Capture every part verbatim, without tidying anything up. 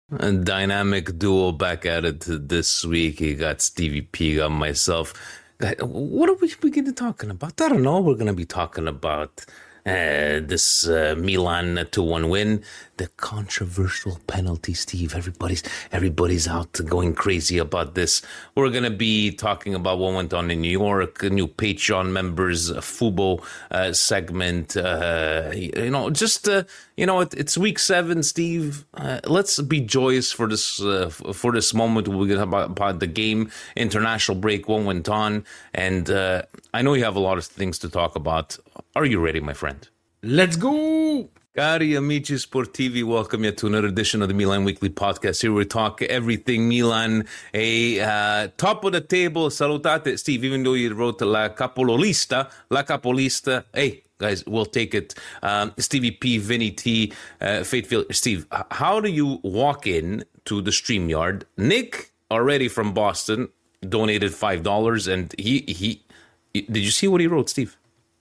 A dynamic duo back at it this week. You got Stevie P, got myself. What are we going to be talking about? I don't know. We're going to be talking about uh, this uh, Milan two one win, the controversial penalty, Steve. Everybody's everybody's out going crazy about this. We're going to be talking about what went on in New York, new Patreon members, Fubo uh, segment. Uh, you know, just, uh, you know, it, it's week seven, Steve. Uh, let's be joyous for this uh, for this moment. We're going to talk about, about the game, international break, what went on. And uh, I know you have a lot of things to talk about. Are you ready, my friend? Let's go! Cari amici sportivi, welcome you to another edition of the Milan Weekly Podcast. Here we talk everything Milan, a uh, top of the table. Salutate, Steve, even though you wrote La Capolista, La Capolista, hey, guys, we'll take it. Um, Stevie P, Vinny T, uh, Fatefield. Steve, how do you walk in to the StreamYard? Nick, already from Boston, donated five dollars, and he, he, did you see what he wrote, Steve?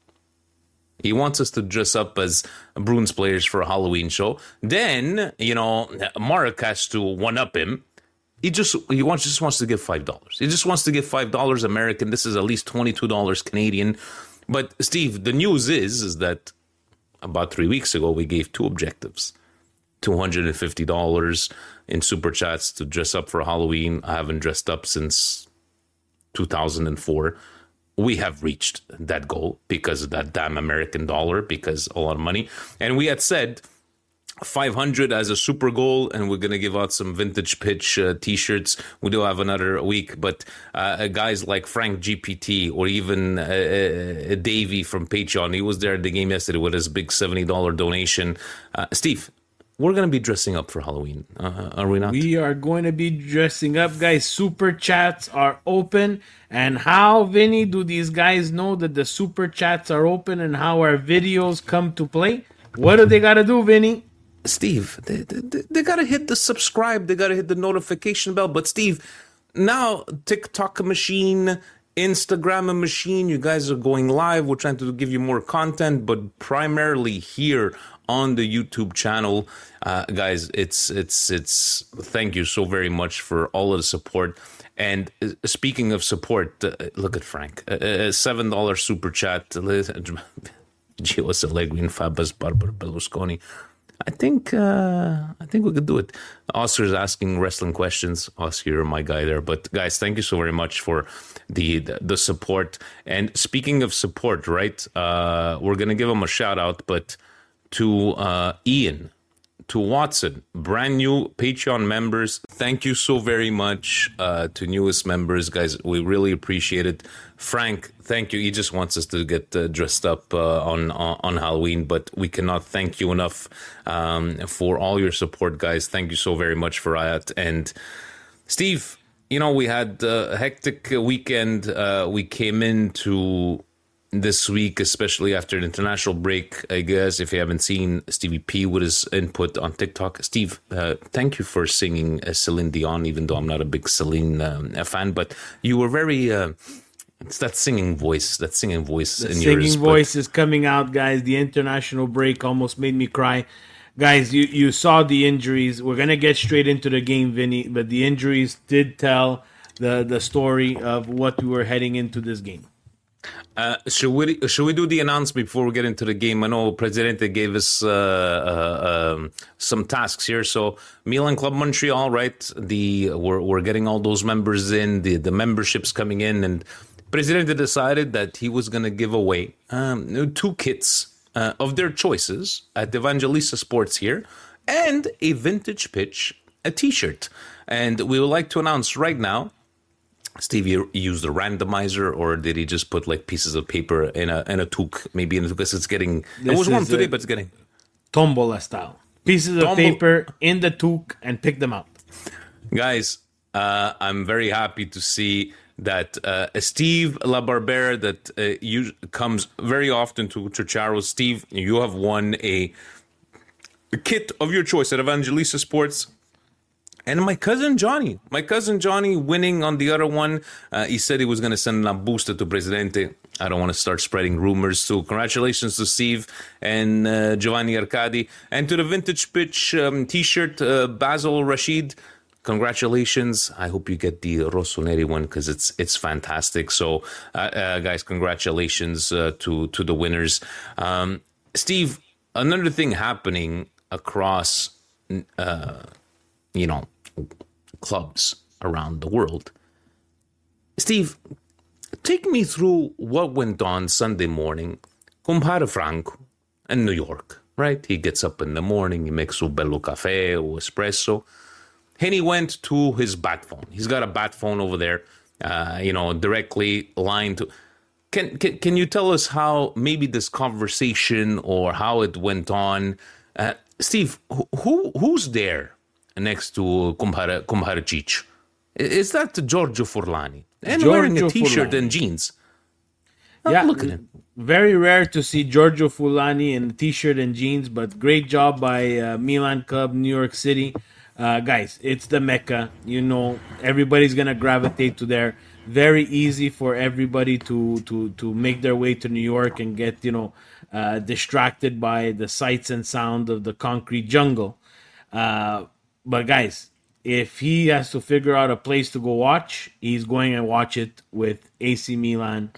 He wants us to dress up as Bruins players for a Halloween show. Then, you know, Mark has to one-up him. He just he wants just wants to give five dollars. He just wants to give five dollars American. This is at least twenty-two dollars Canadian. But, Steve, the news is, is that about three weeks ago, we gave two objectives. two hundred fifty dollars in Super Chats to dress up for Halloween. I haven't dressed up since two thousand four. We have reached that goal because of that damn American dollar, because a lot of money. And we had said five hundred as a super goal, and we're going to give out some vintage pitch uh, T-shirts. We do have another week, but uh, guys like Frank G P T or even uh, uh, Davey from Patreon, he was there at the game yesterday with his big seventy dollars donation. Uh, Steve, we're going to be dressing up for Halloween, uh, are we not? We are going to be dressing up, guys. Super chats are open. And how, Vinny, do these guys know that the super chats are open and how our videos come to play? What do they got to do, Vinny? Steve, they, they, they got to hit the subscribe. They got to hit the notification bell. But, Steve, now TikTok machine, Instagram machine, you guys are going live. We're trying to give you more content, but primarily here on the YouTube channel. Uh, guys, it's, it's, it's, thank you so very much for all of the support. And speaking of support, uh, look at Frank, a seven dollars super chat, Gio Allegri and Fabas Barbara Berlusconi. I think, uh, I think we could do it. Oscar's asking wrestling questions. Oscar, you're my guy there. But guys, thank you so very much for the, the, the support. And speaking of support, right, uh, we're going to give him a shout out, but to uh, Ian, to Watson, brand new Patreon members, thank you so very much. Uh, to newest members, guys, we really appreciate it. Frank, thank you. He just wants us to get uh, dressed up uh, on, on on Halloween, but we cannot thank you enough um, for all your support, guys. Thank you so very much for that. And Steve, you know, we had uh, a hectic weekend. Uh, we came into this week, especially after the international break, I guess, if you haven't seen Stevie P with his input on TikTok. Steve, uh, thank you for singing uh, Celine Dion, even though I'm not a big Celine um, fan, but you were very, uh, it's that singing voice, that singing voice the in singing yours. Singing voice but... is coming out, guys. The international break almost made me cry. Guys, you, you saw the injuries. We're going to get straight into the game, Vinny, but the injuries did tell the, the story of what we were heading into this game. Uh, should we should we do the announcement before we get into the game? I know Presidente gave us uh, uh, um, some tasks here. So Milan Club Montreal, right? The we're we're getting all those members in. The the memberships coming in, and Presidente decided that he was going to give away um, two kits uh, of their choices at Evangelista Sports here, and a vintage pitch, a T-shirt. And we would like to announce right now. Steve, you used a randomizer, or did he just put like pieces of paper in a in a toque? Maybe in a because it's getting. There was one today, but it's getting tombola style. Pieces of Tombol- paper in the toque and pick them out. Guys, uh, I'm very happy to see that uh, Steve La Barbera that uh, you, comes very often to Ciociaro. Steve, you have won a, a kit of your choice at Evangelista Sports. And my cousin Johnny, my cousin Johnny winning on the other one. Uh, he said he was going to send a booster to Presidente. I don't want to start spreading rumors. So congratulations to Steve and uh, Giovanni Arcadi. And to the Vintage Pitch um, t-shirt, uh, Basil Rashid. Congratulations. I hope you get the Rossoneri one because it's it's fantastic. So, uh, uh, guys, congratulations uh, to, to the winners. Um, Steve, another thing happening across, uh, you know, clubs around the world. Steve, take me through what went on Sunday morning. Compare Franco in New York, right? He gets up in the morning, he makes a bello cafe or espresso, and he went to his bat phone. He's got a bat phone over there, uh, you know, directly aligned to. Can, can can you tell us how maybe this conversation or how it went on? Uh, Steve, who who's there next to Compare Comparacic? Is that Giorgio Furlani? And Giorgio wearing a t-shirt Furlani. and jeans. Oh, Yeah, look at him. very rare to see Giorgio Fulani in a t-shirt and jeans, but great job by uh, Milan Club, New York City. Uh, guys, it's the Mecca. You know, everybody's going to gravitate to there. Very easy for everybody to, to, to make their way to New York and get, you know, uh, distracted by the sights and sound of the concrete jungle. Uh, but guys, if he has to figure out a place to go watch, he's going and watch it with A C Milan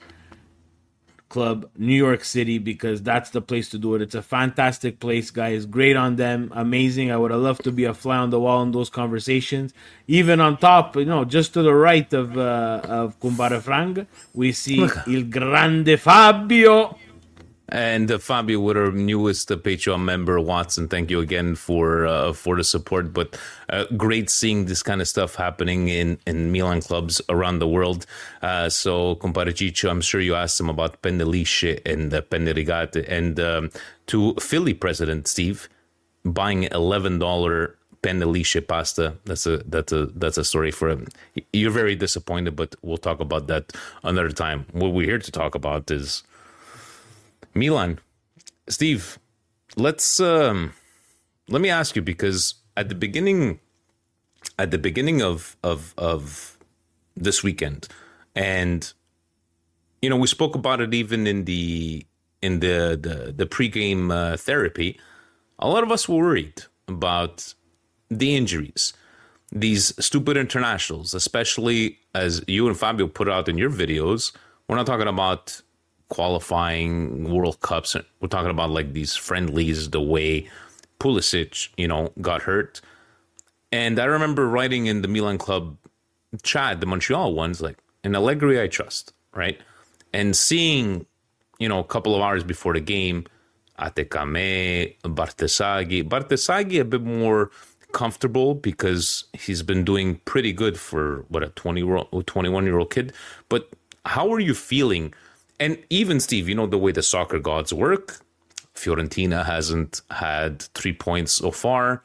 Club, New York City, because that's the place to do it. It's a fantastic place, guys. Great on them. Amazing. I would have loved to be a fly on the wall in those conversations. Even on top, you know, just to the right of uh, of Compare Franco, we see Il Grande Fabio. And uh, Fabio, with our newest uh, Patreon member, Watson, thank you again for uh, for the support. But uh, great seeing this kind of stuff happening in, in Milan clubs around the world. Uh, so, Comparacic, I'm sure you asked him about Pendelisce and uh, Penderigate. And um, to Philly president, Steve, buying eleven dollars Pendelisce pasta. That's a that's a that's a story for him. You're very disappointed, but we'll talk about that another time. What we're here to talk about is Milan. Steve, let's um, let me ask you, because at the beginning, at the beginning of of of this weekend, and you know, we spoke about it even in the in the the, the pregame uh, therapy. A lot of us were worried about the injuries, these stupid internationals, especially as you and Fabio put out in your videos. We're not talking about qualifying World Cups. We're talking about like these friendlies, the way Pulisic, you know, got hurt. And I remember writing in the Milan Club chat, the Montreal ones, like, in Allegri I trust, right? And seeing, you know, a couple of hours before the game, Atekame, Bartesaghi. Bartesaghi a bit more comfortable because he's been doing pretty good for, what, a twenty-year-old, twenty-one-year-old kid. But how are you feeling? And even, Steve, you know the way the soccer gods work. Fiorentina hasn't had three points so far.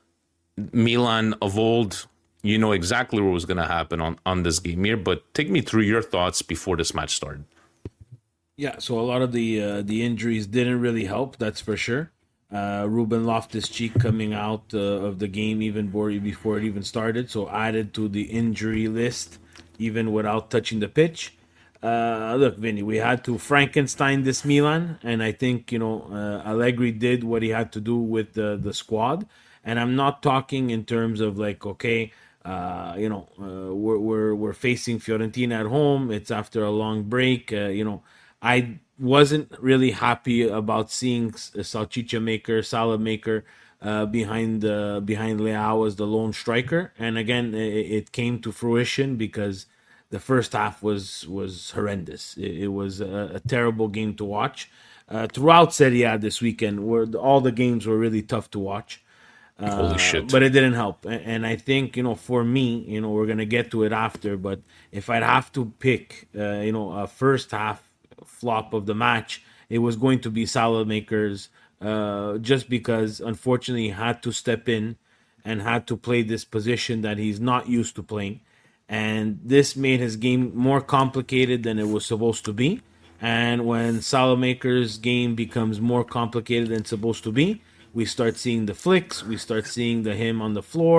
Milan of old, you know exactly what was going to happen on, on this game here. But take me through your thoughts before this match started. Yeah, so a lot of the uh, the injuries didn't really help, that's for sure. Uh, Ruben Loftus-Cheek coming out uh, of the game even before it even started, so added to the injury list even without touching the pitch. Uh, look, Vinny, we had to Frankenstein this Milan, and I think, you know, uh, Allegri did what he had to do with the, the squad. And I'm not talking in terms of like, okay, uh, you know, uh, we're, we're we're facing Fiorentina at home. It's after a long break. Uh, you know, I wasn't really happy about seeing a salchicha maker, salad maker uh, behind uh, behind Leao as the lone striker. And again, it, it came to fruition because the first half was was horrendous. It, it was a, a terrible game to watch. Uh, throughout Serie A this weekend, where all the games were really tough to watch. Uh, Holy shit. But it didn't help. And, and I think, you know, for me, you know, we're going to get to it after, but if I'd have to pick, uh, you know, a first half flop of the match, it was going to be Salamakers, uh, just because, unfortunately, he had to step in and had to play this position that he's not used to playing. And this made his game more complicated than it was supposed to be. And when Salamaker's game becomes more complicated than it's supposed to be, we start seeing the flicks, we start seeing the him on the floor,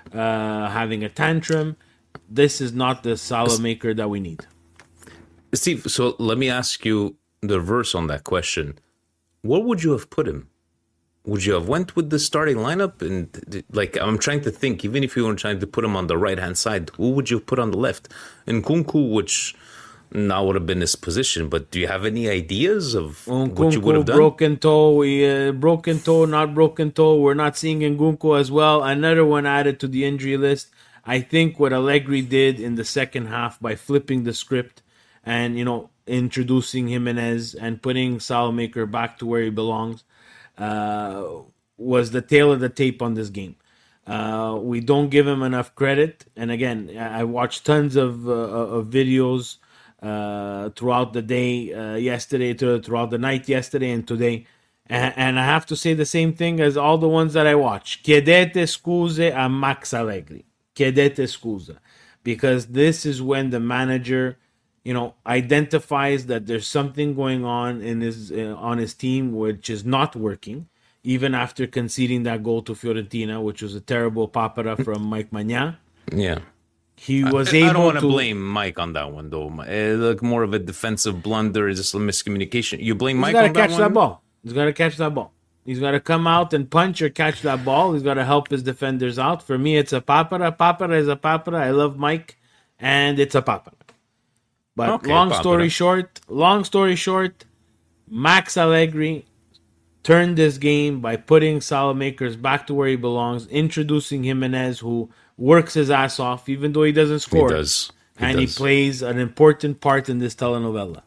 uh, having a tantrum. This is not the Salamaker that we need. Steve, so let me ask you the reverse on that question. Where would you have put him? Would you have went with the starting lineup? And like, I'm trying to think, even if you were trying to put him on the right-hand side, who would you put on the left? And Nkunku, which now would have been his position, but do you have any ideas of Nkunku, what you would have done? Broken toe, we, uh, broken toe, not broken toe. We're not seeing Nkunku as well. Another one added to the injury list. I think what Allegri did in the second half by flipping the script and, you know, introducing Jimenez and putting Salamaker back to where he belongs uh, was the tail of the tape on this game. Uh, we don't give him enough credit. And again, I watched tons of, uh, of videos uh, throughout the day uh, yesterday, throughout the night yesterday and today. And, and I have to say the same thing as all the ones that I watch. Chiedete scuse a Max Allegri. Chiedete scusa. Because this is when the manager, you know, identifies that there's something going on in his uh, on his team which is not working, even after conceding that goal to Fiorentina, which was a terrible papera from Mike Maignan. Yeah. He was I, able I don't want to to blame Mike on that one, though. Uh, like more of a defensive blunder, just a miscommunication. You blame He's Mike got to on catch that that one? ball. He's got to catch that ball. He's got to come out and punch or catch that ball. He's got to help his defenders out. For me, it's a papera. Papera is a papera. I love Mike, and it's a papera. But Okay, long papera. story short, long story short, Max Allegri turned this game by putting Salamakers back to where he belongs, introducing Jimenez, who works his ass off, even though he doesn't score. He does. He and does. he plays an important part in this telenovela.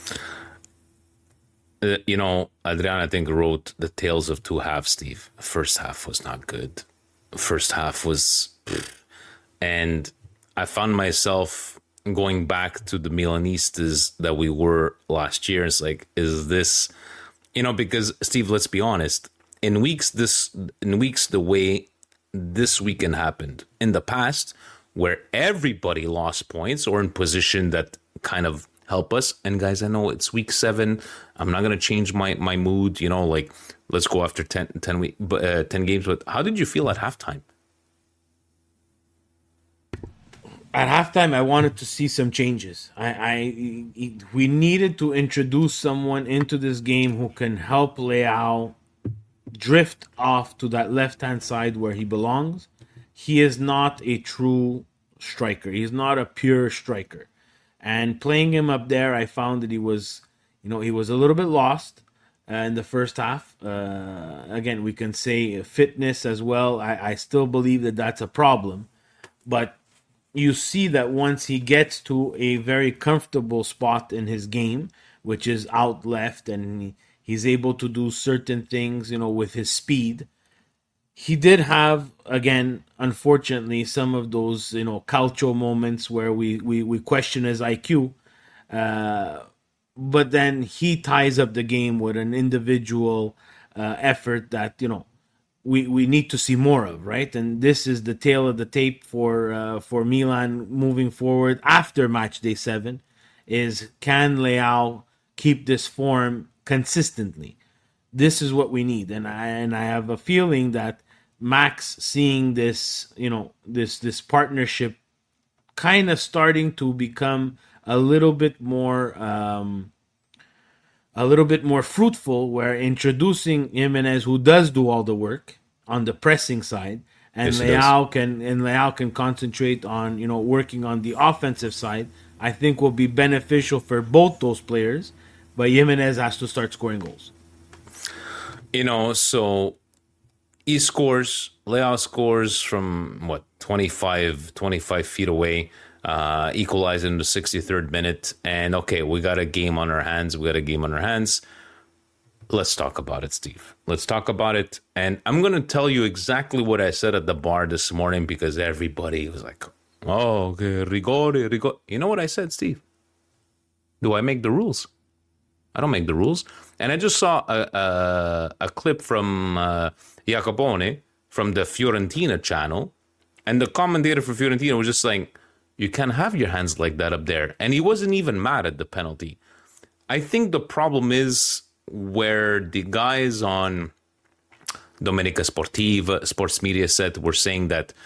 Uh, you know, Adrian, I think, wrote the tales of two halves, Steve. First half was not good. First half was... And I found myself going back to the Milanistas that we were last year. It's like, is this... You know, because, Steve, let's be honest. In weeks, this in weeks the way this weekend happened, in the past, where everybody lost points or in position that kind of help us. And guys, I know it's week seven. I'm not going to change my, my mood, you know, like let's go after ten, ten, week, uh, ten games. But how did you feel at halftime? At halftime, I wanted to see some changes. I, I we needed to introduce someone into this game who can help Leao drift off to that left-hand side where he belongs. He is not a true striker. He's not a pure striker. And playing him up there, I found that he was, you know, he was a little bit lost uh, in the first half. Uh, again, we can say fitness as well. I, I still believe that that's a problem. But you see that once he gets to a very comfortable spot in his game, which is out left, and he, he's able to do certain things, you know, with his speed. He did have, again, unfortunately, some of those, you know, calcio moments where we, we, we question his I Q. Uh, but then he ties up the game with an individual uh, effort that, you know, we, we need to see more of, right? And this is the tail of the tape for uh, for Milan moving forward after match day seven, is can Leao keep this form consistently? This is what we need. And I, and I have a feeling that Max seeing this, you know, this this partnership kind of starting to become a little bit more um, a little bit more fruitful, where introducing Jimenez, who does do all the work on the pressing side, and Yes, Leao can and Leao can concentrate on, you know, working on the offensive side, I think will be beneficial for both those players. But Jimenez has to start scoring goals. You know, so he scores, Leao scores from, what, twenty-five, twenty-five feet away, uh, equalized in the sixty-third minute. And, okay, we got a game on our hands. We got a game on our hands. Let's talk about it, Steve. Let's talk about it. And I'm going to tell you exactly what I said at the bar this morning, because everybody was like, oh, okay, rigore, rigore. You know what I said, Steve? Do I make the rules? I don't make the rules. And I just saw a a, a clip from uh, Jacopone from the Fiorentina channel, and the commentator for Fiorentina was just saying, you can't have your hands like that up there. And he wasn't even mad at the penalty. I think the problem is where the guys on Domenica Sportiva, Sports Media set were saying that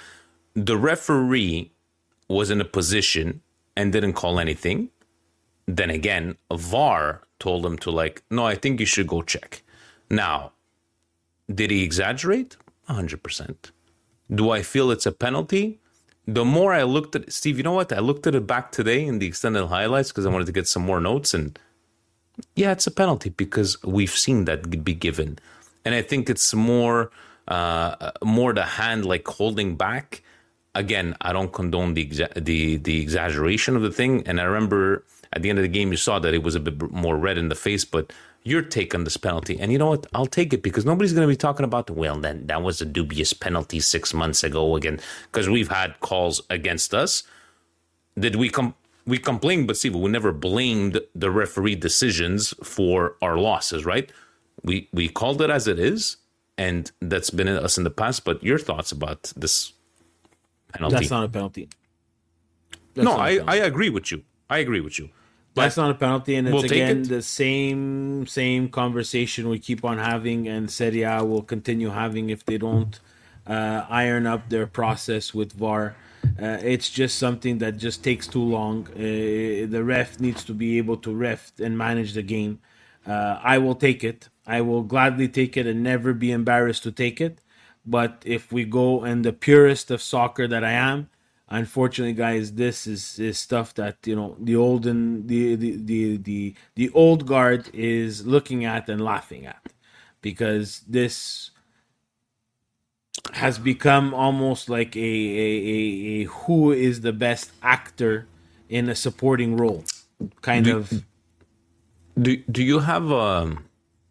the referee was in a position and didn't call anything, then again, V A R told him to like, no, I think you should go check. Now, did he exaggerate? one hundred percent. Do I feel it's a penalty? The more I looked at Steve, you know what? I looked at it back today in the extended highlights because I wanted to get some more notes. And yeah, it's a penalty because we've seen that be given. And I think it's more, uh, more the hand like holding back. Again, I don't condone the, exa- the the exaggeration of the thing. And I remember at the end of the game, you saw that it was a bit more red in the face, but your take on this penalty. And you know what? I'll take it because nobody's going to be talking about, well, then that was a dubious penalty six months ago again, because we've had calls against us. Did we com- we complained, but Steve, we never blamed the referee decisions for our losses, right? We we called it as it is, and that's been us in the past. But your thoughts about this penalty? That's not a penalty. That's no, not a I, penalty. I agree with you. I agree with you. But That's not a penalty, and it's we'll take again it. the same same conversation we keep on having, and Serie A will continue having if they don't uh, iron up their process with V A R. Uh, it's just something that just takes too long. Uh, the ref needs to be able to ref and manage the game. Uh, I will take it. I will gladly take it and never be embarrassed to take it. But if we go in the purest of soccer that I am, unfortunately, guys, this is, is stuff that, you know, the old and the, the the the the old guard is looking at and laughing at, because this has become almost like a a, a, a who is the best actor in a supporting role kind Do- of. Do do you have um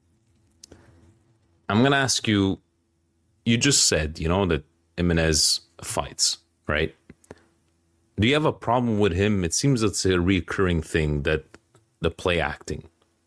I'm gonna ask you, you just said, you know, that Jimenez fights, right? Do you have a problem with him? It seems it's a recurring thing, that the play acting.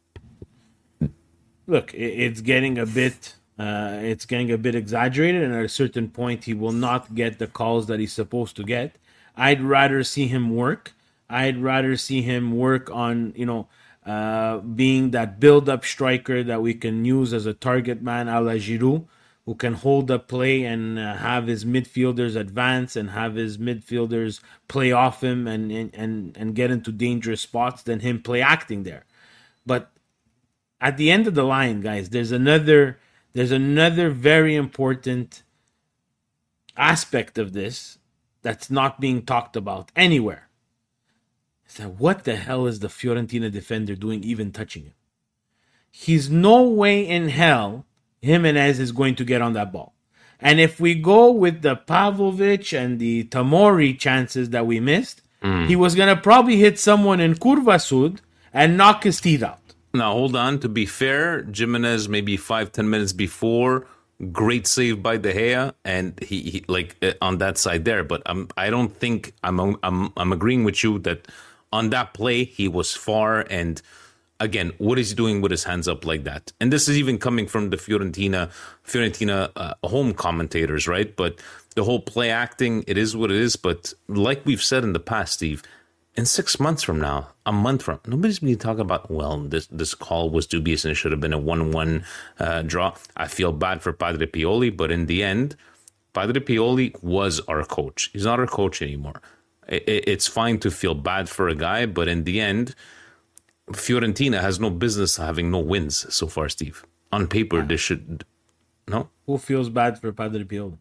Look, it- it's getting a bit uh, it's getting a bit exaggerated, and at a certain point he will not get the calls that he's supposed to get. I'd rather see him work. I'd rather see him work on, you know, uh, being that build-up striker that we can use as a target man a la Giroud, who can hold up play and uh, have his midfielders advance and have his midfielders play off him and, and, and, and get into dangerous spots, than him play acting there. But at the end of the line, guys, there's another there's another very important aspect of this that's not being talked about anywhere. It's that what the hell is the Fiorentina defender doing even touching him? He's no way in hell Jimenez is going to get on that ball. And if we go with the Pavlovic and the Tamori chances that we missed, mm. he was going to probably hit someone in Curva Sud and knock his teeth out. Now, hold on. To be fair, Jimenez maybe five, ten minutes before, great save by De Gea, and he, he like uh, on that side there. But I'm, I don't think I'm, I'm, I'm agreeing with you that on that play he was far. And again, what is he doing with his hands up like that? And this is even coming from the Fiorentina, Fiorentina uh, home commentators, right? But the whole play acting, it is what it is. But like we've said in the past, Steve, in six months from now, a month from, nobody's going to talk about, well, this this call was dubious and it should have been a one one uh, draw. I feel bad for Padre Pioli, but in the end, Padre Pioli was our coach. He's not our coach anymore. It, it, it's fine to feel bad for a guy, but in the end, Fiorentina has no business having no wins so far, Steve. On paper, yeah. They should, no? Who feels bad for Padre Pioli?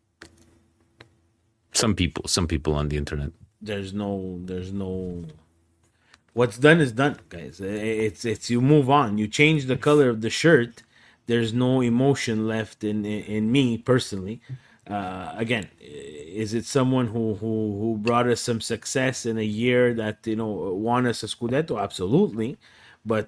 Some people, some people on the internet. There's no, there's no. What's done is done, guys. It's it's you move on. You change the color of the shirt. There's no emotion left in in, in me personally. Uh, again, is it someone who, who who brought us some success in a year that, you know, won us a Scudetto? Absolutely, but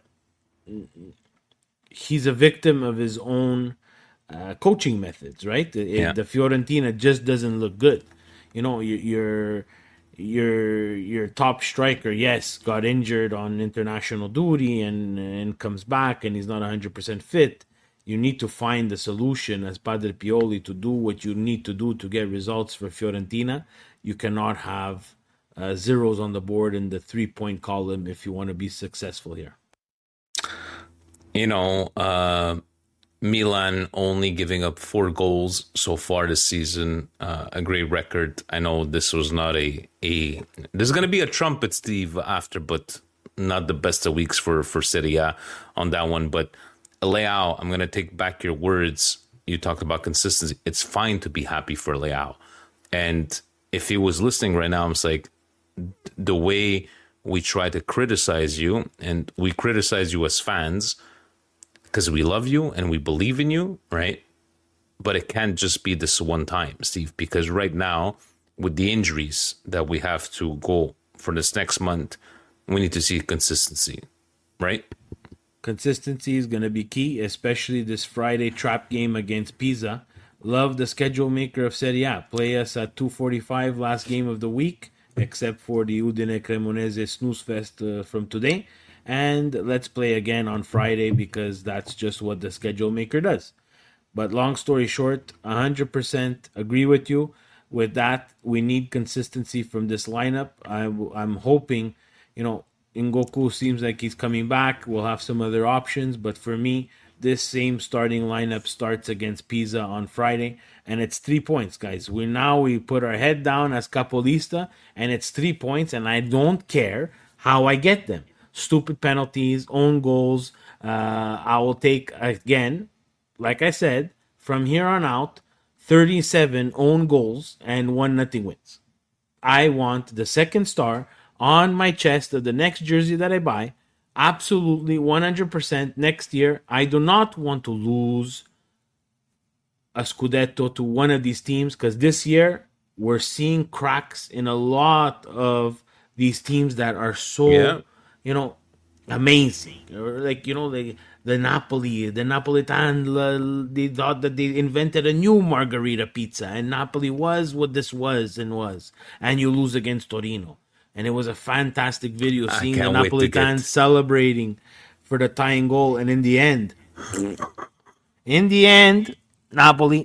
he's a victim of his own uh, coaching methods, right? Yeah. The Fiorentina just doesn't look good. You know, you're. Your your top striker, yes, got injured on international duty and and comes back and he's not one hundred percent fit. You need to find a solution as Padre Pioli to do what you need to do to get results for Fiorentina. You cannot have uh, zeros on the board in the three-point column if you want to be successful here. You know, uh, Milan only giving up four goals so far this season, uh, a great record. I know this was not a a. There's going to be a trumpet, Steve, after, but not the best of weeks for for Serie A on that one. But Leao, I'm going to take back your words. You talked about consistency. It's fine to be happy for Leao, and if he was listening right now, I'm just like, the way we try to criticize you, and we criticize you as fans, because we love you and we believe in you, right? But it can't just be this one time, Steve, because right now, with the injuries that we have to go for this next month, we need to see consistency, right? Consistency is going to be key, especially this Friday trap game against Pisa. Love the schedule maker of Serie A. Play us at two forty-five, last game of the week, except for the Udine Cremonese snooze fest uh, from today. And let's play again on Friday because that's just what the schedule maker does. But long story short, one hundred percent agree with you. With that, we need consistency from this lineup. I, I'm hoping, you know, Ngoku seems like he's coming back. We'll have some other options. But for me, this same starting lineup starts against Pisa on Friday. And it's three points, guys. We now we put our head down as Capolista, and it's three points. And I don't care how I get them. Stupid penalties, own goals. Uh, I will take, again, like I said, from here on out, thirty-seven own goals and one nothing wins. I want the second star on my chest of the next jersey that I buy. Absolutely one hundred percent next year. I do not want to lose a Scudetto to one of these teams because this year we're seeing cracks in a lot of these teams that are so... Yeah. You know, amazing. Or like, you know, the the Napoli, the Napolitan, they thought that they invented a new margarita pizza, and Napoli was what this was and was. And you lose against Torino. And it was a fantastic video seeing the Napolitans celebrating for the tying goal. And in the end, in the end, Napoli.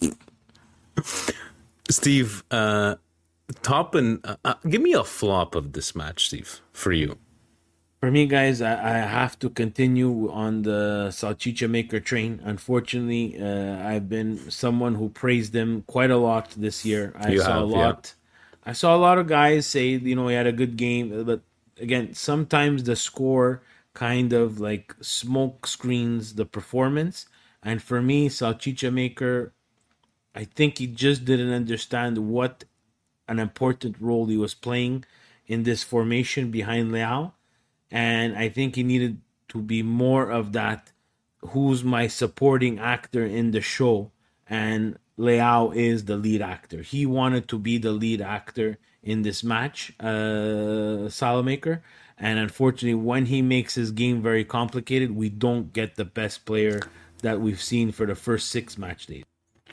Steve, uh, top and uh, uh, give me a flop of this match, Steve, for you. For me, guys, I, I have to continue on the Salchicha Maker train. Unfortunately, uh, I've been someone who praised them quite a lot this year. I you saw have, a lot. Yeah. I saw a lot of guys say, you know, he had a good game, but again, sometimes the score kind of like smoke screens the performance. And for me, Salchicha Maker, I think he just didn't understand what an important role he was playing in this formation behind Leao. And I think he needed to be more of that, who's my supporting actor in the show. And Leao is the lead actor. He wanted to be the lead actor in this match, uh, Salamaker. And unfortunately, when he makes his game very complicated, we don't get the best player that we've seen for the first six match days.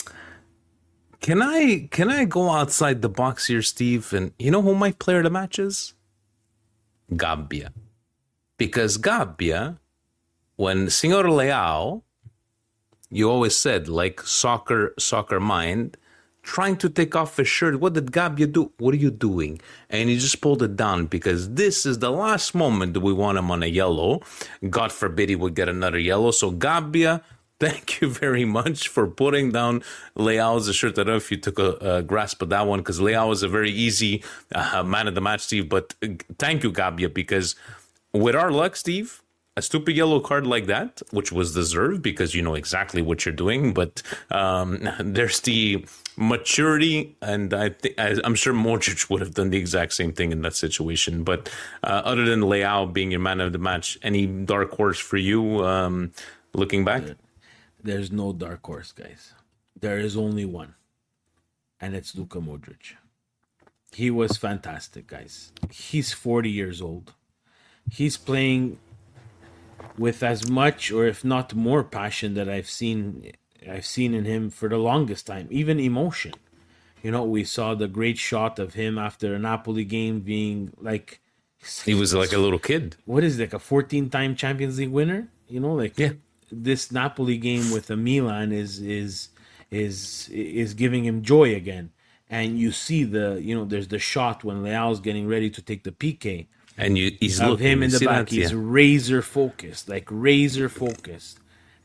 Can I can I go outside the box here, Steve? And you know who my player of the match is? Gabbia. Because Gabbia, when Signor Leao, you always said, like soccer, soccer mind, trying to take off his shirt. What did Gabbia do? What are you doing? And he just pulled it down because this is the last moment that we want him on a yellow. God forbid he would get another yellow. So Gabbia, thank you very much for putting down Leao's shirt. I don't know if you took a, a grasp of that one because Leao is a very easy uh, man of the match, Steve. But uh, thank you, Gabbia, because... with our luck, Steve, a stupid yellow card like that, which was deserved because you know exactly what you're doing, but um, there's the maturity, and I think I'm sure Modric would have done the exact same thing in that situation. But uh, other than Leao being your man of the match, any dark horse for you um, looking back? There's no dark horse, guys. There is only one, and it's Luka Modric. He was fantastic, guys. He's forty years old. He's playing with as much, or if not more, passion that I've seen I've seen in him for the longest time. Even emotion. You know, we saw the great shot of him after a Napoli game being like... He was like a little kid. What is it, like a fourteen-time Champions League winner? You know, like yeah. This Napoli game with the Milan is is is is giving him joy again. And you see the, you know, there's the shot when Leao's getting ready to take the P K. And you, he's of looking, him in the back. that? He's yeah. razor focused, like razor focused.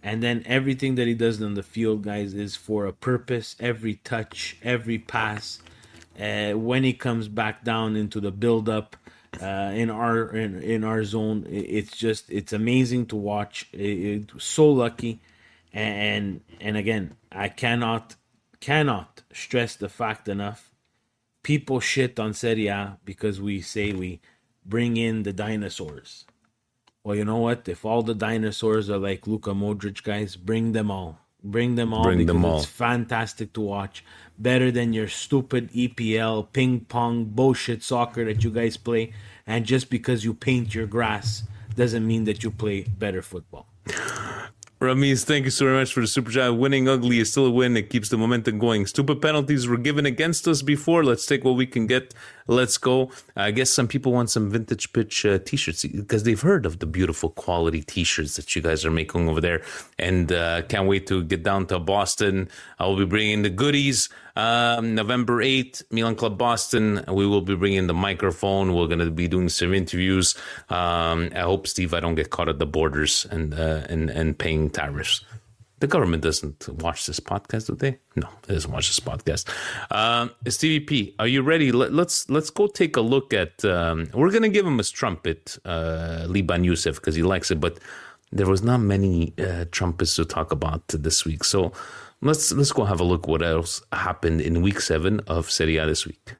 And then everything that he does on the field, guys, is for a purpose. Every touch, every pass. Uh, when he comes back down into the build-up uh, in our in, in our zone, it's just it's amazing to watch. It, it, so lucky, and and again, I cannot cannot stress the fact enough. People shit on Serie A because we say we bring in the dinosaurs. Well, you know what? If all the dinosaurs are like Luka Modric, guys, bring them all. Bring them all bring because them all. It's fantastic to watch. Better than your stupid E P L, ping pong, bullshit soccer that you guys play. And just because you paint your grass doesn't mean that you play better football. Ramiz, thank you so very much for the super chat. Winning ugly is still a win. It keeps the momentum going. Stupid penalties were given against us before. Let's take what we can get. Let's go. I guess some people want some vintage pitch uh, t-shirts because they've heard of the beautiful quality t-shirts that you guys are making over there. And uh, can't wait to get down to Boston. I will be bringing the goodies. Um, November eighth, Milan Club Boston. We will be bringing the microphone. We're going to be doing some interviews. Um, I hope, Steve, I don't get caught at the borders and uh, and and paying tariffs. The government doesn't watch this podcast, do they? No, it doesn't watch this podcast. Um, Stevie P, are you ready? Let, let's let's go take a look at. Um, we're going to give him his trumpet, uh, Liban Youssef, because he likes it. But there was not many uh, trumpets to talk about this week, so. Let's let's go have a look what else happened in week seven of Serie A this week.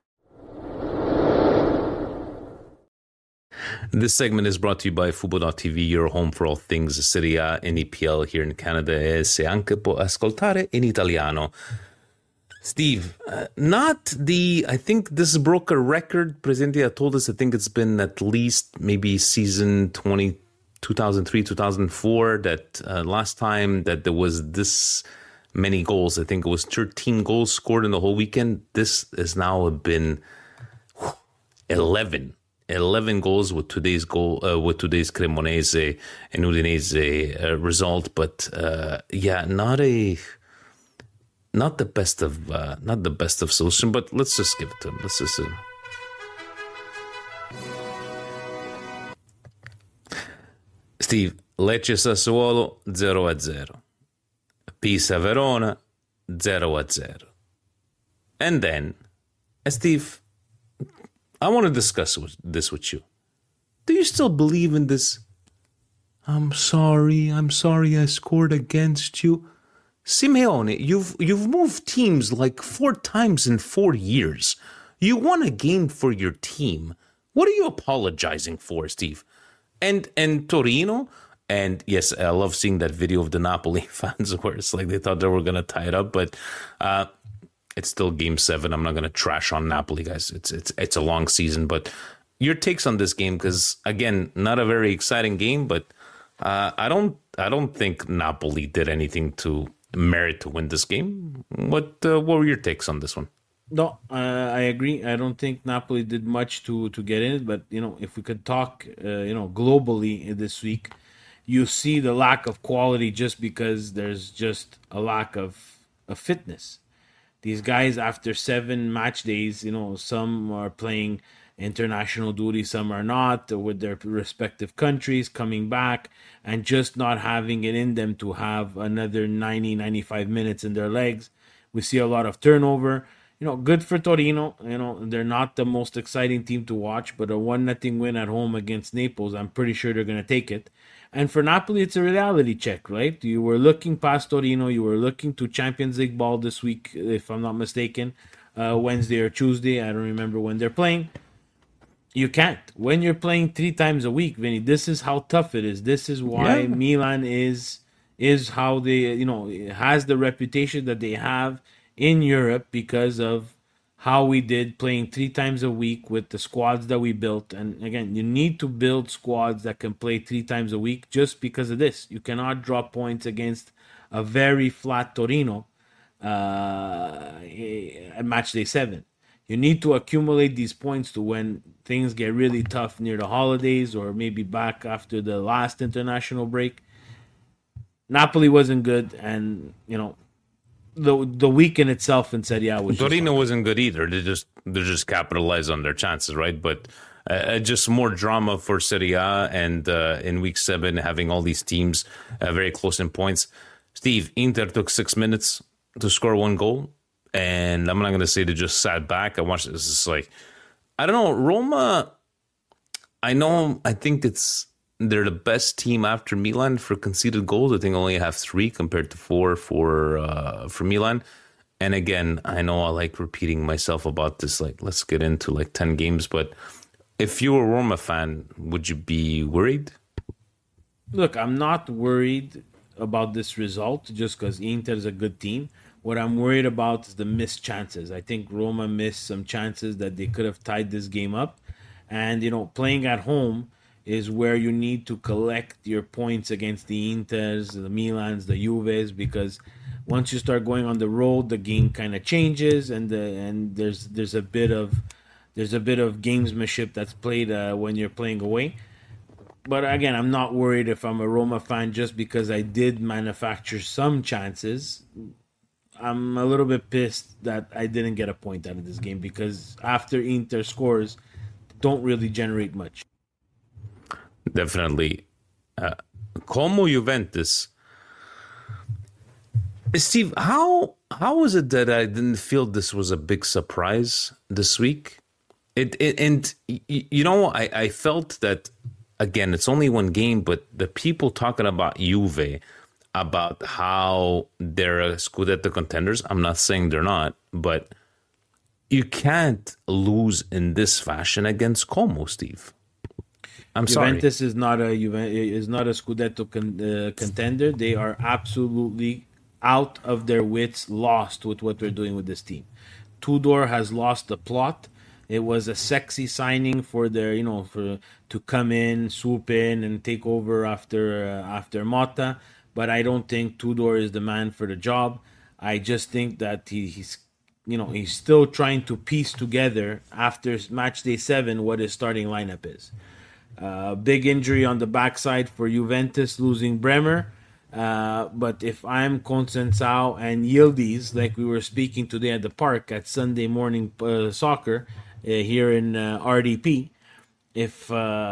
This segment is brought to you by Fubo dot T V, your home for all things Serie A and E P L here in Canada, e se anche può ascoltare in italiano. Steve, uh, not the, I think this broke a record. Presidente told us, I think it's been at least maybe season twenty, two thousand three, two thousand four, that uh, last time that there was this many goals. I think it was thirteen goals scored in the whole weekend. This has now been eleven. eleven goals with today's goal, uh, with today's Cremonese and Udinese uh, result. But uh, yeah, not a, not the best of, uh, not the best of solution. But let's just give it to him. Let's just. Uh, Steve, Lecce Sassuolo zero a zero. Pisa Verona zero a zero. And then, Steve, I want to discuss this with you. Do you still believe in this? I'm sorry, I'm sorry I scored against you. Simeone, you've you've moved teams like four times in four years. You won a game for your team. What are you apologizing for, Steve? And and Torino? And yes, I love seeing that video of the Napoli fans where it's like they thought they were going to tie it up, but uh, it's still game seven. I'm not going to trash on Napoli, guys. It's it's it's a long season, but your takes on this game, because again, not a very exciting game, but uh, I don't I don't think Napoli did anything to merit to win this game. What uh, what were your takes on this one? No, uh, I agree. I don't think Napoli did much to to get in it, but you know, if we could talk, uh, you know, globally this week. You see the lack of quality just because there's just a lack of, of fitness. These guys, after seven match days, you know, some are playing international duty, some are not, with their respective countries, coming back and just not having it in them to have another ninety, ninety-five minutes in their legs. We see a lot of turnover. You know, good for Torino. You know, they're not the most exciting team to watch, but a one nothing win at home against Naples, I'm pretty sure they're going to take it. And for Napoli, it's a reality check, right? You were looking past Torino. You were looking to Champions League ball this week, if I'm not mistaken, uh, Wednesday or Tuesday. I don't remember when they're playing. You can't. When you're playing three times a week, Vinny, this is how tough it is. This is why yeah. Milan is is how they, you know, has the reputation that they have in Europe because of how we did playing three times a week with the squads that we built. And again, you need to build squads that can play three times a week just because of this. You cannot drop points against a very flat Torino uh, at match day seven. You need to accumulate these points to when things get really tough near the holidays or maybe back after the last international break. Napoli wasn't good, and, you know, the the weekend itself in Serie A was Torino wasn't good either. They just they just capitalized on their chances, right? But uh, just more drama for Serie A, and uh, in week seven, having all these teams uh, very close in points. Steve, Inter took six minutes to score one goal, and I'm not going to say they just sat back. I watched this. It's like, I don't know, Roma, I know, I think it's, they're the best team after Milan for conceded goals. I think only have three compared to four for uh, for Milan. And again, I know I like repeating myself about this. Like, let's get into like ten games. But if you were a Roma fan, would you be worried? Look, I'm not worried about this result just because Inter is a good team. What I'm worried about is the missed chances. I think Roma missed some chances that they could have tied this game up. And, you know, playing at home is where you need to collect your points against the Inters, the Milans, the Juves, because once you start going on the road, the game kind of changes, and the and there's there's a bit of there's a bit of gamesmanship that's played uh, when you're playing away. But again, I'm not worried if I'm a Roma fan just because I did manufacture some chances. I'm a little bit pissed that I didn't get a point out of this game because after Inter scores, don't really generate much. Definitely. Uh, Como Juventus. Steve, how how is it that I didn't feel this was a big surprise this week? It, it and you know, I, I felt that, again, it's only one game, but the people talking about Juve, about how they're a Scudetto contenders, I'm not saying they're not, but you can't lose in this fashion against Como, Steve. I'm sorry. Juventus is not a is not a Scudetto con, uh, contender. They are absolutely out of their wits, lost with what they're doing with this team. Tudor has lost the plot. It was a sexy signing for their, you know, for to come in, swoop in, and take over after uh, after Motta. But I don't think Tudor is the man for the job. I just think that he, he's, you know, he's still trying to piece together after match day seven what his starting lineup is. Uh, big injury on the backside for Juventus, losing Bremer. Uh, but if I'm Conceição and Yildiz, like we were speaking today at the park at Sunday morning uh, soccer uh, here in uh, R D P, if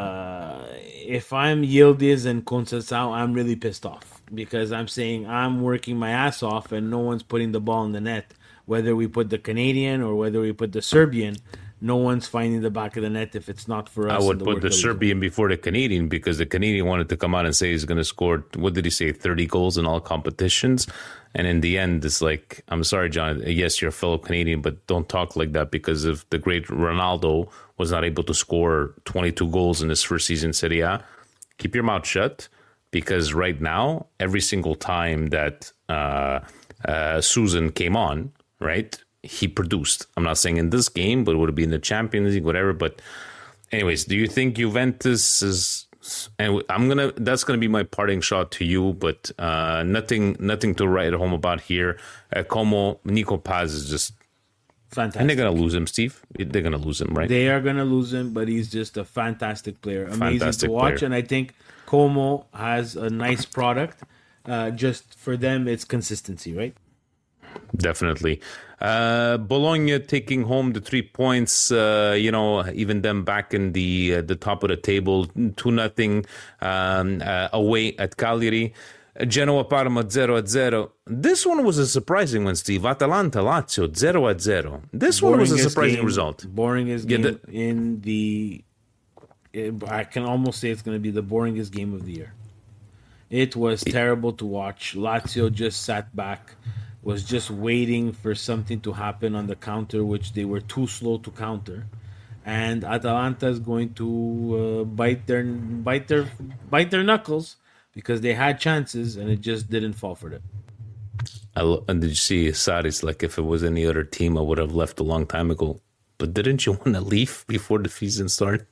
uh, if I'm Yildiz and Conceição, I'm really pissed off because I'm saying I'm working my ass off and no one's putting the ball in the net. Whether we put the Canadian or whether we put the Serbian, no one's finding the back of the net if it's not for us. I would put the Serbian before the Canadian because the Canadian wanted to come out and say he's going to score, what did he say, thirty goals in all competitions? And in the end, it's like, I'm sorry, John, yes, you're a fellow Canadian, but don't talk like that because if the great Ronaldo was not able to score twenty-two goals in his first season in Serie A, keep your mouth shut because right now, every single time that uh, uh, Susan came on, right, he produced. I'm not saying in this game, but it would have been the Champions League, whatever. But anyways, do you think Juventus is, and I'm going to, that's going to be my parting shot to you, but uh, nothing nothing to write home about here. Uh, Como, Nico Paz is just fantastic. And they're going to lose him, Steve. They're going to lose him, right? They are going to lose him, but he's just a fantastic player. Amazing Fantastic to watch. player. And I think Como has a nice product. Uh, just for them, it's consistency, right? Definitely. Uh, Bologna taking home the three points, uh, you know, even them back in the uh, the top of the table, two nothing um, uh, away at Cagliari. Genoa Parma zero at zero. This one was a surprising one, Steve. Atalanta Lazio zero at zero. This one was a surprising game, result. Boringest Yeah, game the- in the. I can almost say it's going to be the boringest game of the year. It was terrible to watch. Lazio just sat back, was just waiting for something to happen on the counter, which they were too slow to counter. And Atalanta is going to uh, bite their bite their bite their knuckles because they had chances and it just didn't fall for them. I lo- and did you see Sarri's like, if it was any other team, I would have left a long time ago. But didn't you want to leave before the season started?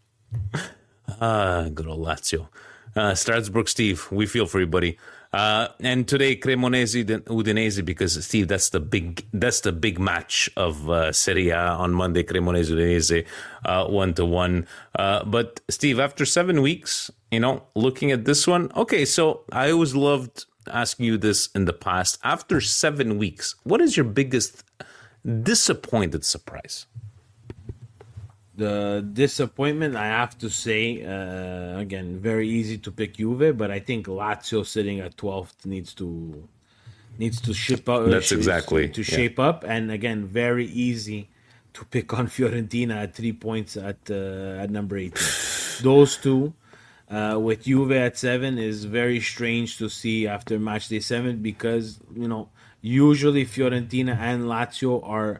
ah, good old Lazio. Uh, Strasbourg, Steve, we feel for you, buddy. Uh, and today, Cremonese Udinese, because Steve, that's the big that's the big match of uh, Serie A on Monday. Cremonese Udinese, uh, one to one. Uh, but Steve, after seven weeks, you know, looking at this one, okay. So I always loved asking you this in the past. After seven weeks, what is your biggest disappointed surprise? The disappointment, I have to say, uh, again, very easy to pick Juve, but I think Lazio sitting at twelfth needs to needs to ship up. That's exactly to yeah. shape up, and again, very easy to pick on Fiorentina at three points at uh, at number eighteen. Those two, uh, with Juve at seven, is very strange to see after match day seven because you know usually Fiorentina and Lazio are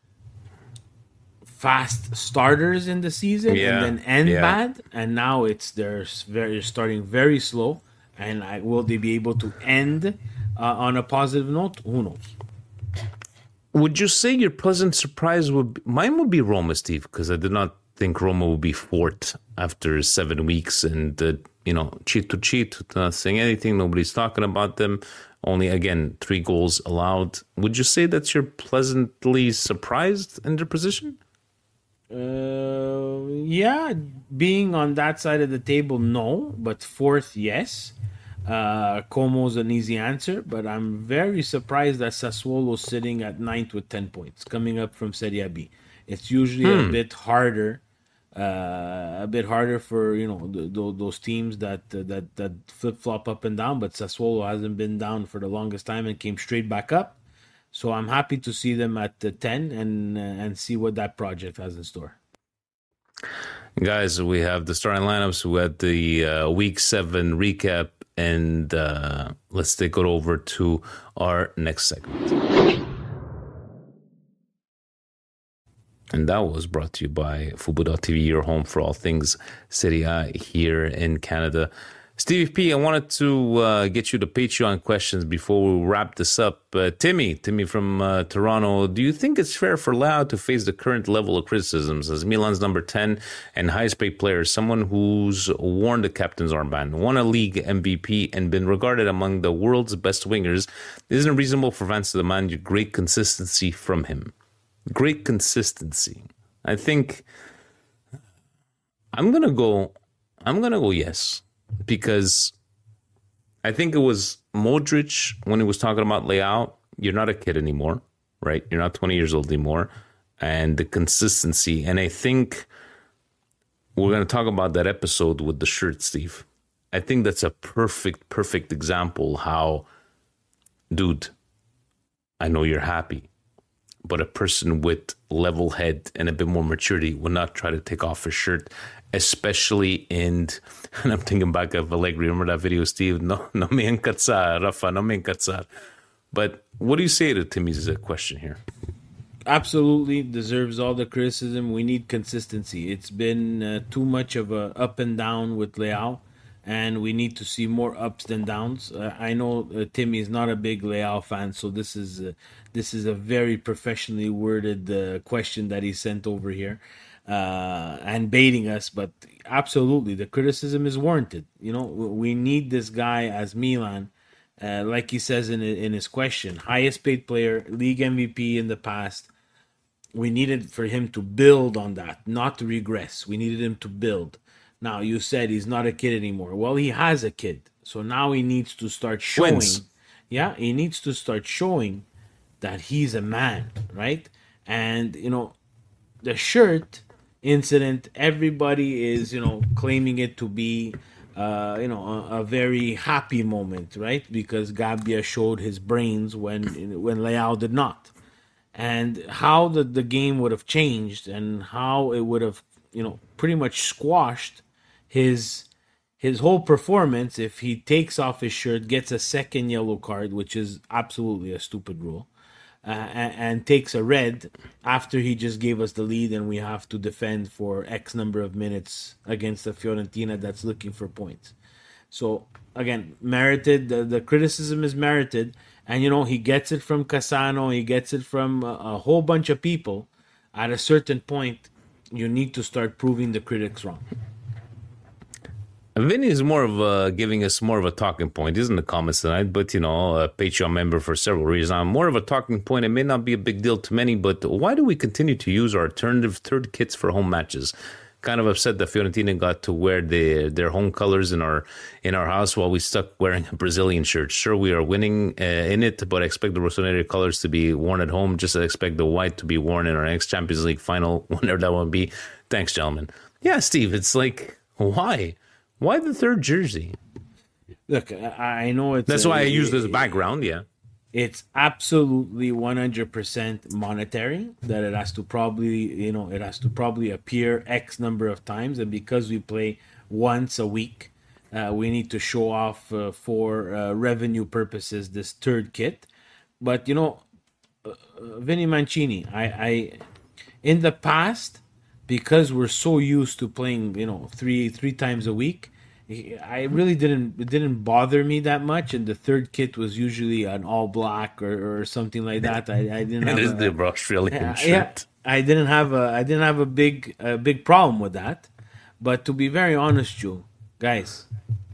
fast starters in the season yeah, and then end yeah. bad, and now it's they're very starting very slow. And I, will they be able to end uh, on a positive note? Who knows? Would you say your pleasant surprise would be, mine would be Roma, Steve, because I did not think Roma would be fourth after seven weeks and uh, you know cheat to cheat, not saying anything. Nobody's talking about them. Only again three goals allowed. Would you say that you're pleasantly surprised in their position? Uh, yeah, being on that side of the table, no, but fourth, yes. Uh, Como's an easy answer, but I'm very surprised that Sassuolo is sitting at ninth with ten points, coming up from Serie B. It's usually hmm. a bit harder, uh, a bit harder for you know the, the, those teams that uh, that that flip flop up and down. But Sassuolo hasn't been down for the longest time and came straight back up. So I'm happy to see them at the ten and uh, and see what that project has in store. Guys, we have the starting lineups. We had the uh, week seven recap, and uh, let's take it over to our next segment. And that was brought to you by Fubo dot T V, your home for all things Serie A here in Canada. Stevie P, I wanted to uh, get you the Patreon questions before we wrap this up. Uh, Timmy, Timmy from uh, Toronto, do you think it's fair for Leao to face the current level of criticisms as Milan's number ten and highest paid player, someone who's worn the captain's armband, won a league M V P, and been regarded among the world's best wingers? Isn't it reasonable for fans to demand great consistency from him? Great consistency. I think I'm gonna go. I'm gonna go yes. Because I think it was Modric when he was talking about Leao. You're not a kid anymore, right? You're not twenty years old anymore. And the consistency. And I think we're going to talk about that episode with the shirt, Steve. I think that's a perfect, perfect example how, dude, I know you're happy, but a person with level head and a bit more maturity would not try to take off his shirt, especially in, and I'm thinking back of Allegri. Remember that video, Steve? No, no me incazzar, Rafa, no me incazzar. But what do you say to Timmy's question here? Absolutely deserves all the criticism. We need consistency. It's been uh, too much of a up and down with Leao, and we need to see more ups than downs. Uh, I know uh, Timmy is not a big Leao fan, so this is uh, this is a very professionally worded uh, question that he sent over here. Uh, and baiting us, but absolutely the criticism is warranted. You know, we need this guy as Milan, uh, like he says in in his question, highest paid player, league M V P in the past. We needed for him to build on that, not to regress. We needed him to build. Now, you said he's not a kid anymore. Well, he has a kid, so now he needs to start showing. Wins. Yeah, he needs to start showing that he's a man, right? And you know, the shirt incident, everybody is, you know, claiming it to be, uh, you know, a, a very happy moment, right? Because Gabbia showed his brains when when Leao did not. And how the, the game would have changed and how it would have, you know, pretty much squashed his his whole performance if he takes off his shirt, gets a second yellow card, which is absolutely a stupid rule. Uh, and, and takes a red after he just gave us the lead and we have to defend for X number of minutes against a Fiorentina that's looking for points. So, again, merited. The, the criticism is merited. And, you know, he gets it from Cassano. He gets it from a, a whole bunch of people. At a certain point, you need to start proving the critics wrong. Vinny is more of a, giving us more of a talking point. He's in the comments tonight, but, you know, a Patreon member for several reasons. I'm more of a talking point. It may not be a big deal to many, but why do we continue to use our alternative third kits for home matches? kind of upset that Fiorentina got to wear the, their home colors in our in our house while we stuck wearing a Brazilian shirt. Sure, we are winning uh, in it, but I expect the Rossoneri colors to be worn at home, just as I expect the white to be worn in our next Champions League final, whenever that will be. Thanks, gentlemen. Yeah, Steve, it's like, why? Why the third jersey? Look, I know it's... That's a, why I use this background, yeah. It's absolutely one hundred percent monetary, that it has to probably, you know, it has to probably appear X number of times. And because we play once a week, uh, we need to show off uh, for uh, revenue purposes this third kit. But, you know, uh, Vinny Mancini, I, I, in the past, because we're so used to playing, you know, three three times a week, I really didn't it didn't bother me that much, and the third kit was usually an all black or, or something like that. I, I didn't. Have It is a, the Australian yeah, shirt. yeah, I didn't have a I didn't have a big a big problem with that. But to be very honest, Joe, guys,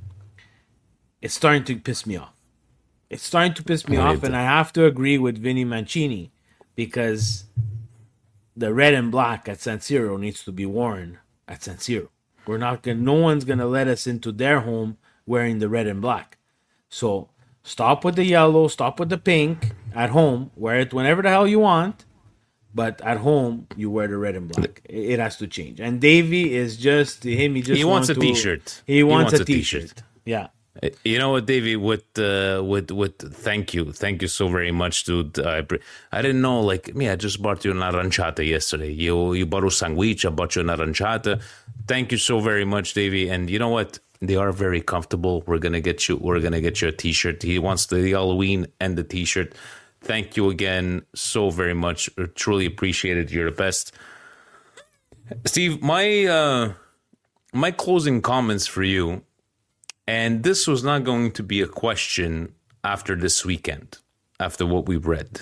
it's starting to piss me off. It's starting to piss me I off, and I have to agree with Vinny Mancini, because the red and black at San Siro needs to be worn at San Siro. We're not gonna. No one's gonna let us into their home wearing the red and black. So stop with the yellow. Stop with the pink. At home, wear it whenever the hell you want. But at home, you wear the red and black. It has to change. And Davey is just him. He just He wants a to, t-shirt. He wants, he wants a a t-shirt. t-shirt. Yeah. You know what, Davey? With uh, with with thank you, thank you so very much, dude. I I didn't know. Like me, I just bought you an aranciata yesterday. You you bought a sandwich. I bought you an aranciata. Thank you so very much, Davey. And you know what? They are very comfortable. We're gonna get you. We're gonna get you a t-shirt. He wants the Halloween and the t-shirt. Thank you again so very much. I truly appreciate it. You're the best, Steve. My uh, my closing comments for you. And this was not going to be a question after this weekend, after what we've read.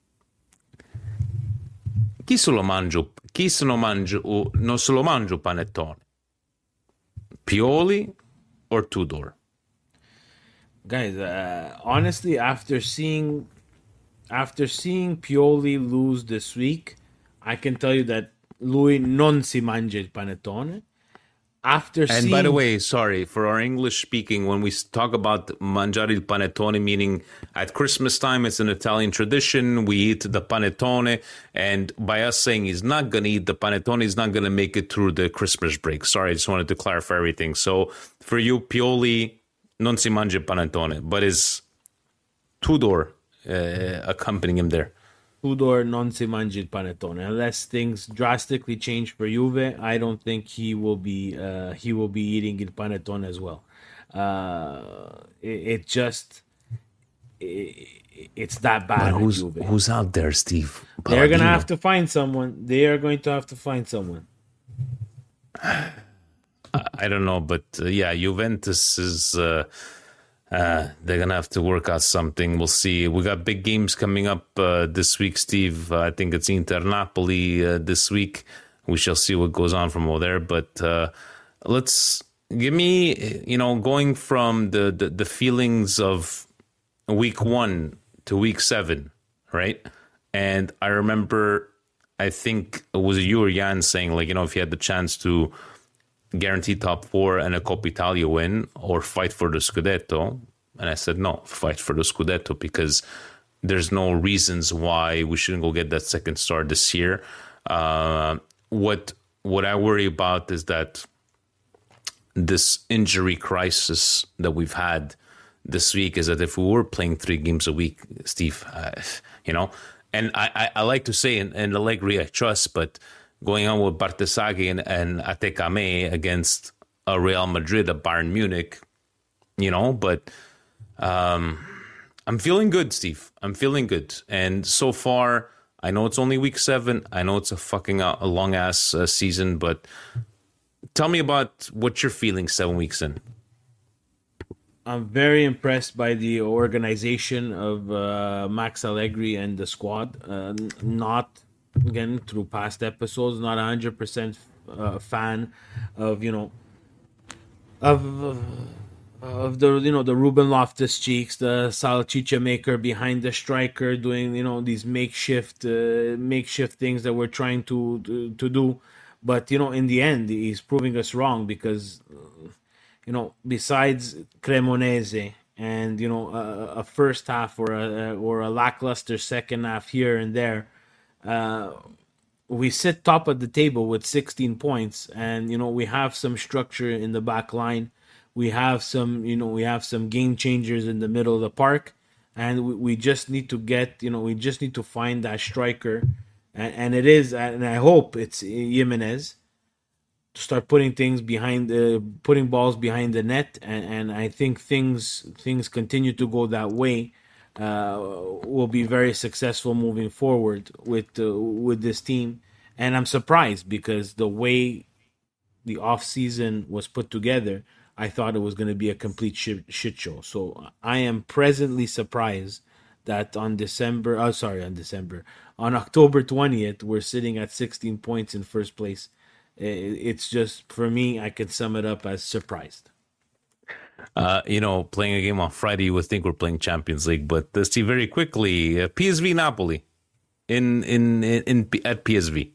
Chi se lo mangia, chi se lo mangia, non se lo mangia panettone? Pioli or Tudor? Guys, uh, honestly, after seeing after seeing Pioli lose this week, I can tell you that lui non si mangia il panettone. After and seeing... by the way, sorry, for our English speaking, when we talk about mangiare il panettone, meaning at Christmas time, it's an Italian tradition. We eat the panettone. And by us saying he's not going to eat the panettone, he's not going to make it through the Christmas break. Sorry, I just wanted to clarify everything. So for you, Pioli, non si mangia il panettone, but is Tudor uh, accompanying him there? Tudor non si mangia il panettone. Unless things drastically change for Juve, I don't think he will be uh, he will be eating il panettone as well. Uh, it, it just it, it's that bad. But who's Juve. who's out there, Steve? They're Palladino. gonna have to find someone. They are going to have to find someone. I don't know, but uh, yeah, Juventus is. Uh, Uh, they're going to have to work out something. We'll see. We got big games coming up uh, this week, Steve. Uh, I think it's Inter Napoli uh, this week. We shall see what goes on from over there. But uh, let's give me, you know, going from the, the, the feelings of week one to week seven, right? And I remember, I think it was you or Jan saying, like, you know, if you had the chance to guarantee top four and a Coppa Italia win or fight for the Scudetto. And I said, no, fight for the Scudetto, because there's no reasons why we shouldn't go get that second star this year. Uh, what what I worry about is that this injury crisis that we've had this week is that if we were playing three games a week, Steve, uh, you know, and I, I, I like to say in, in Allegri I trust, but going on with Bartesaghi and, and Atekame against a Real Madrid, a Bayern Munich, you know, but um, I'm feeling good, Steve. I'm feeling good. And so far, I know it's only week seven. I know it's a fucking uh, a long-ass uh, season, but tell me about what you're feeling seven weeks in. I'm very impressed by the organization of uh, Max Allegri and the squad. Uh, not... Again, through past episodes, not a hundred percent fan of you know of of the you know the Ruben Loftus Cheeks, the salchicha maker behind the striker, doing you know these makeshift uh, makeshift things that we're trying to, to to do. But, you know, in the end, he's proving us wrong because, uh, you know, besides Cremonese and, you know, a, a first half or a, or a lackluster second half here and there, uh, we sit top of the table with sixteen points. And, you know, we have some structure in the back line. We have some, you know, we have some game changers in the middle of the park. And we, we just need to get, you know, we just need to find that striker. And, and it is, and I hope it's Jimenez to start putting things behind the, putting balls behind the net. And, and I think things, things continue to go that way. Uh, will be very successful moving forward with, uh, with this team. And I'm surprised because the way the off season was put together, I thought it was going to be a complete shit, shit show. So I am presently surprised that on December, oh, sorry, on December, on October twentieth, we're sitting at sixteen points in first place. It's just, for me, I could sum it up as surprised. Uh, you know, playing a game on Friday, you would think we're playing Champions League, but uh, Steve, very quickly, uh, P S V Napoli in, in, in, in at P S V.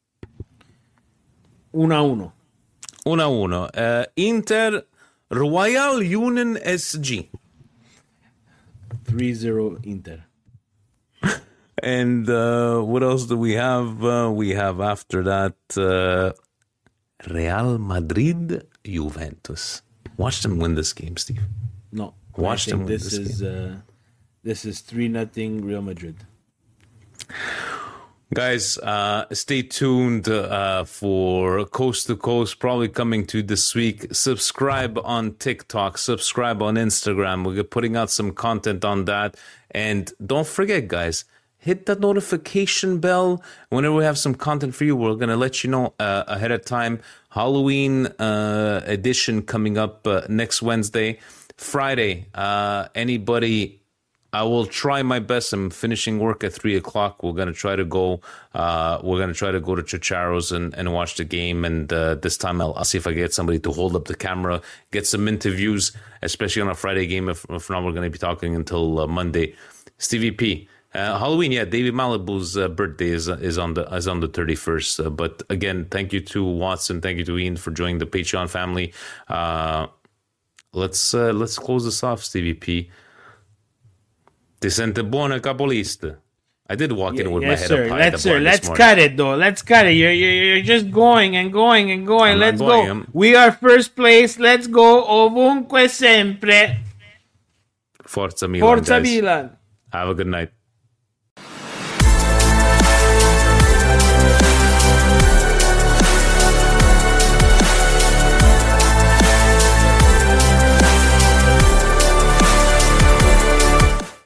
Uno uno. Uno uno. Uh, Inter Royal Union S G. three zero Inter. And uh, what else do we have? Uh, we have after that uh, Real Madrid Juventus. Watch them win this game, Steve. No. Watch them win this, this is, game. Uh, this is three nothing Real Madrid. Guys, uh, stay tuned uh, for Coast to Coast, probably coming to this week. Subscribe on TikTok, subscribe on Instagram. We're putting out some content on that. And don't forget, guys, hit that notification bell. Whenever we have some content for you, we're going to let you know uh, ahead of time. Halloween uh, edition coming up uh, next Wednesday. Friday, uh, anybody... I will try my best. I'm finishing work at three o'clock. We're gonna try to go. Uh, we're gonna try to go to Chicharo's and, and watch the game. And uh, this time, I'll, I'll see if I get somebody to hold up the camera, get some interviews, especially on a Friday game. If, if not, we're gonna be talking until uh, Monday. Stevie P, uh, Halloween. Yeah, David Malibu's uh, birthday is is on the is on the thirty-first. Uh, but again, thank you to Watson. Thank you to Ian for joining the Patreon family. Uh, let's uh, let's close this off, Stevie P. Ti sente buono capolista. I did walk in with yes, my head sir. up high. Let's, sir. Let's morning. cut it, though. Let's cut it. You're, you're, you're just going and going and going. I'm Let's going. go. I'm... We are first place. Let's go. Ovunque sempre. Forza Milan. Forza guys. Milan. Have a good night.